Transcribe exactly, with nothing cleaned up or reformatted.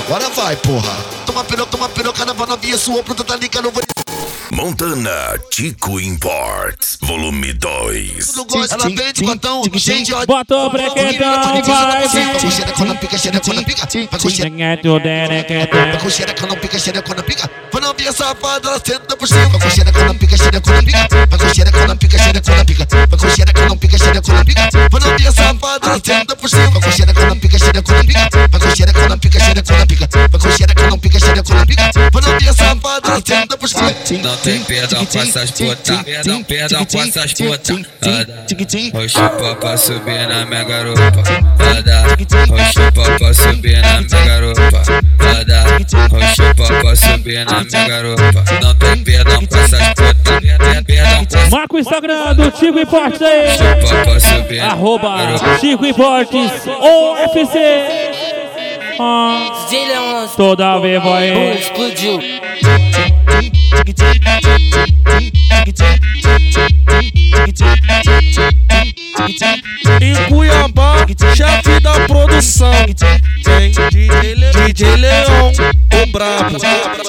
Agora vai, porra. Toma piroca, toma piroca na novinha sua, pronta, tá ligado? Montana Tico Imports, volume dois. Ela vende cotão, gente, ó. Bota o brequetão, vai, vai com xereca, não pica, xereca, não pica. Vai com xereca, vai com xereca, não pica, xereca, não pica. Vai novinha safada, ela senta por cima. Vai com xereca, não pica, xereca, não pica. Vai com xereca, não pica, xereca, não pica. Vai com xereca, não pica, xereca, não pica. Vai novinha safada, ela senta por cima. Vai com xereca, não pica, xereca, não pica. Vai com xereca, não pica, xereca, não pica. Vai com xereca, não pica, xereca, não pica. Vai novinha safada, ela senta por cima. Não tem perdão com essas putas, perdão, perdão com essas putas. Vou chupar pra subir na minha garupa. Vou chupar pra subir na minha garupa. Vou chupar pra subir na minha garupa. Não tem perdão com essas putas, perdão com. Marca o Instagram do Tico Imports aí. Chupar pra subir na Arroba garupa. Tico Imports O F C. Ah, D J Leon, toda vez vai. explodiu. Em Cuiabá, chefe da produção, tem D J Leon, o brabo.